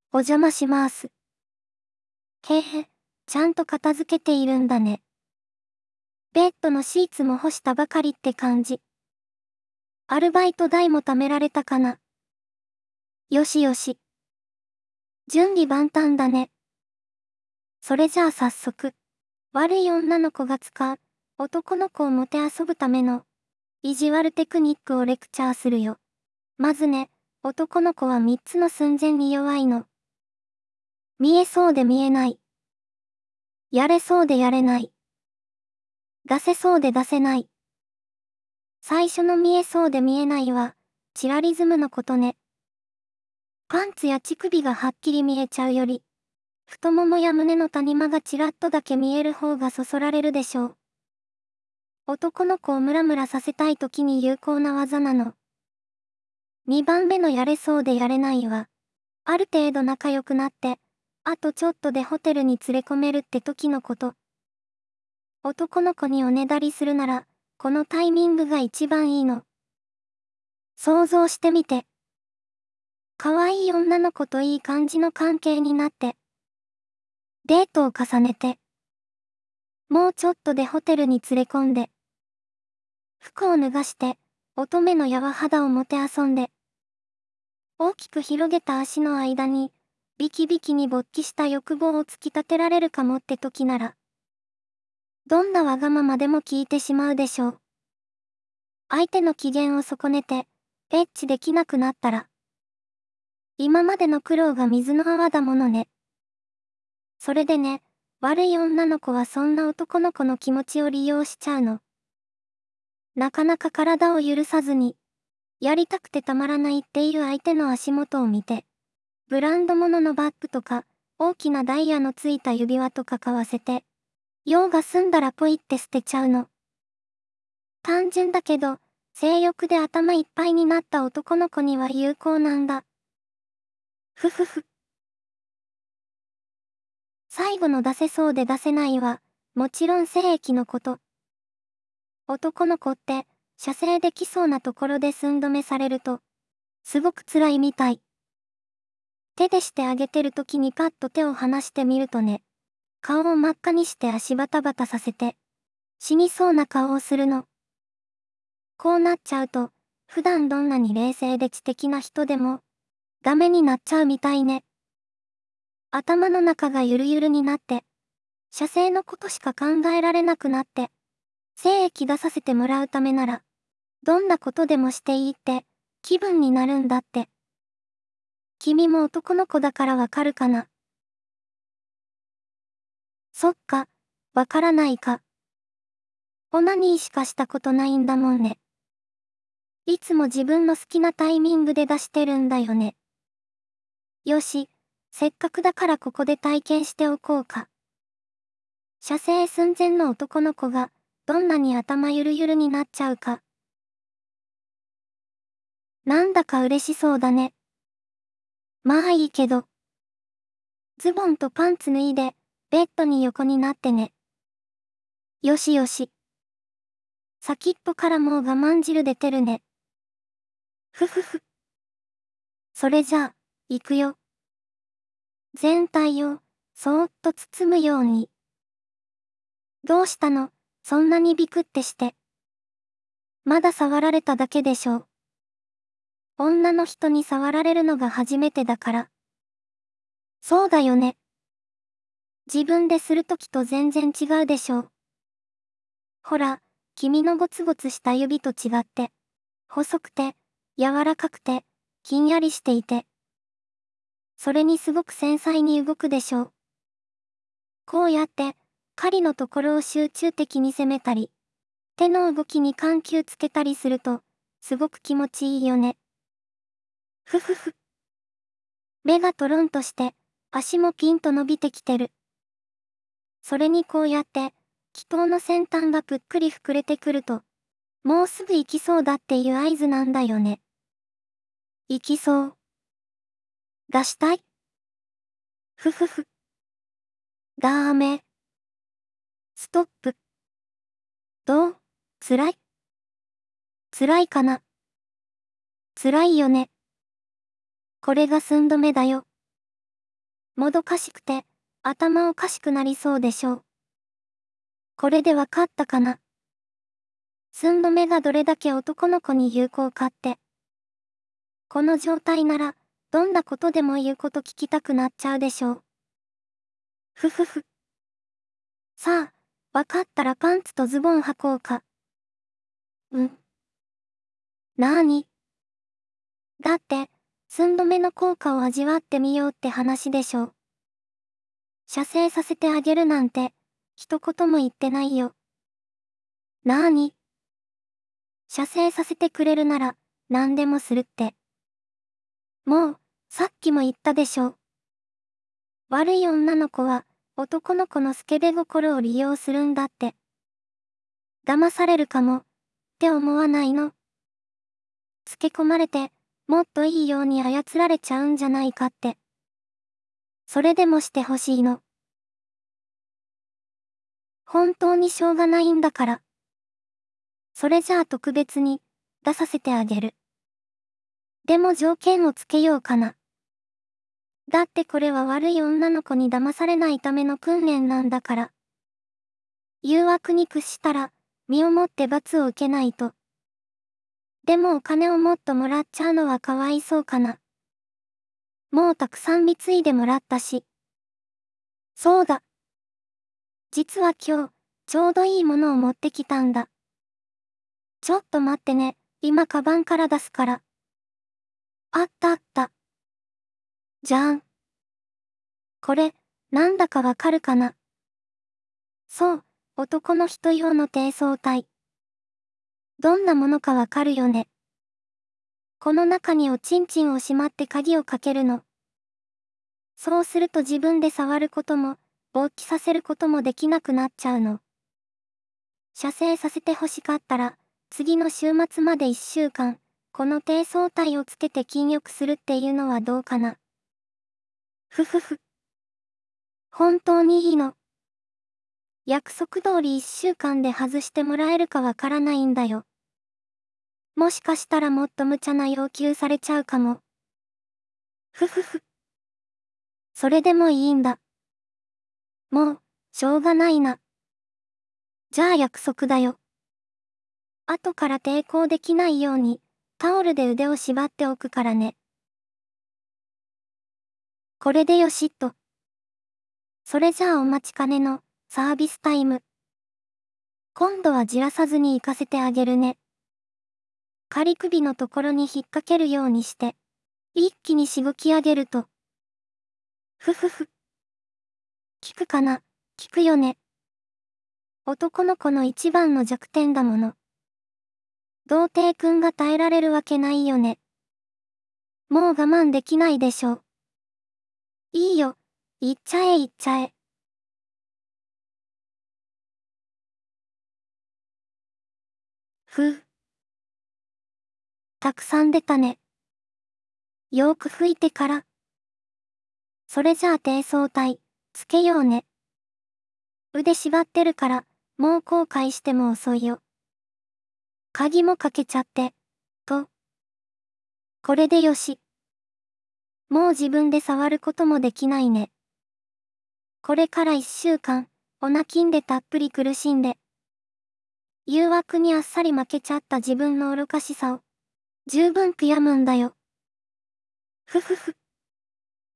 お邪魔します。へへ、ちゃんと片付けているんだね。ベッドのシーツも干したばかりって感じ。アルバイト代も貯められたかな。よしよし。準備万端だね。それじゃあ早速、悪い女の子が使う、男の子をもてあそぶための、意地悪テクニックをレクチャーするよ。まずね、男の子は3つの寸前に弱いの。見えそうで見えない。やれそうでやれない。出せそうで出せない。最初の見えそうで見えないは、チラリズムのことね。パンツや乳首がはっきり見えちゃうより、太ももや胸の谷間がちらっとだけ見える方がそそられるでしょう。男の子をムラムラさせたい時に有効な技なの。2番目のやれそうでやれないは、ある程度仲良くなって、あとちょっとでホテルに連れ込めるって時のこと。男の子におねだりするなら、このタイミングが一番いいの。想像してみて。可愛い女の子といい感じの関係になって、デートを重ねて、もうちょっとでホテルに連れ込んで、服を脱がして、乙女の柔肌をもてあそんで、大きく広げた足の間に、ビキビキに勃起した欲望を突き立てられるかもって時なら、どんなわがままでも聞いてしまうでしょう。相手の機嫌を損ねて、エッチできなくなったら、今までの苦労が水の泡だものね。それでね、悪い女の子はそんな男の子の気持ちを利用しちゃうの。なかなか体を許さずに、やりたくてたまらないっていう相手の足元を見て、ブランド物のバッグとか、大きなダイヤのついた指輪とか買わせて、用が済んだらポイって捨てちゃうの。単純だけど、性欲で頭いっぱいになった男の子には有効なんだ。ふふふ。最後の出せそうで出せないは、もちろん性液のこと。男の子って、射精できそうなところで寸止めされると、すごく辛いみたい。手でしてあげてる時にパッと手を離してみるとね、顔を真っ赤にして足バタバタさせて、死にそうな顔をするの。こうなっちゃうと、普段どんなに冷静で知的な人でも、ダメになっちゃうみたいね。頭の中がゆるゆるになって、射精のことしか考えられなくなって、精液出させてもらうためなら、どんなことでもしていいって、気分になるんだって。君も男の子だからわかるかな。そっか、わからないか。オナニーしかしたことないんだもんね。いつも自分の好きなタイミングで出してるんだよね。よし、せっかくだからここで体験しておこうか。射精寸前の男の子が、どんなに頭ゆるゆるになっちゃうか。なんだか嬉しそうだね。まあいいけど。ズボンとパンツ脱いで、ベッドに横になってね。よしよし。先っぽからもう我慢汁出てるね。ふふふ。それじゃあ、行くよ。全体を、そーっと包むように。どうしたの、そんなにビクってして。まだ触られただけでしょう。女の人に触られるのが初めてだから。そうだよね。自分でするときと全然違うでしょう。ほら、君のゴツゴツした指と違って、細くて、柔らかくて、ひんやりしていて。それにすごく繊細に動くでしょう。こうやって、狩りのところを集中的に攻めたり、手の動きに緩急つけたりすると、すごく気持ちいいよね。ふふふ。目がトロンとして、足もピンと伸びてきてる。それにこうやって、気筒の先端がぷっくり膨れてくると、もうすぐ行きそうだっていう合図なんだよね。行きそう。出したい。ふふふ。ダーメ。ストップ。どう、辛い？辛いかな？辛いよね。これが寸止めだよ。 もどかしくて、頭おかしくなりそうでしょう。これでわかったかな。寸止めがどれだけ男の子に有効かって。この状態なら、どんなことでも言うこと聞きたくなっちゃうでしょう。ふふふ。さあ、わかったらパンツとズボン履こうか。なーに？だって、寸止めの効果を味わってみようって話でしょ。射精させてあげるなんて、一言も言ってないよ。なーに？射精させてくれるなら、何でもするって。もう、さっきも言ったでしょ。悪い女の子は、男の子のスケベ心を利用するんだって。騙されるかも、って思わないの？つけ込まれて、もっといいように操られちゃうんじゃないかって。それでもしてほしいの。本当にしょうがないんだから。それじゃあ特別に、出させてあげる。でも条件をつけようかな。だってこれは悪い女の子に騙されないための訓練なんだから。誘惑に屈したら、身をもって罰を受けないと。でもお金をもっともらっちゃうのはかわいそうかな。もうたくさん貢いでもらったし。そうだ。実は今日、ちょうどいいものを持ってきたんだ。ちょっと待ってね、今カバンから出すから。あったあった。じゃーん。これ、なんだかわかるかな？そう、男の人用の低層体。どんなものかわかるよね。この中におちんちんをしまって鍵をかけるの。そうすると自分で触ることも、勃起させることもできなくなっちゃうの。射精させて欲しかったら、次の週末まで1週間、この低層体をつけて禁欲するっていうのはどうかな。ふふふ。本当にいいの？約束通り1週間で外してもらえるかわからないんだよ。もしかしたらもっと無茶な要求されちゃうかも。ふふふ。それでもいいんだ。もう、しょうがないな。じゃあ約束だよ。後から抵抗できないように、タオルで腕を縛っておくからね。これでよしっと。それじゃあお待ちかねの、サービスタイム。今度はじらさずに行かせてあげるね。仮首のところに引っ掛けるようにして、一気にしごき上げると。ふふふ。効くかな？効くよね。男の子の一番の弱点だもの。童貞くんが耐えられるわけないよね。もう我慢できないでしょ。いいよ。行っちゃえ行っちゃえ。ふう。たくさん出たね。よーく拭いてから。それじゃあ低層体、つけようね。腕縛ってるから、もう後悔しても遅いよ。鍵もかけちゃって、と。これでよし。もう自分で触ることもできないね。これから1週間、オナキンでたっぷり苦しんで。誘惑にあっさり負けちゃった自分の愚かしさを、十分悔やむんだよ。ふふふ。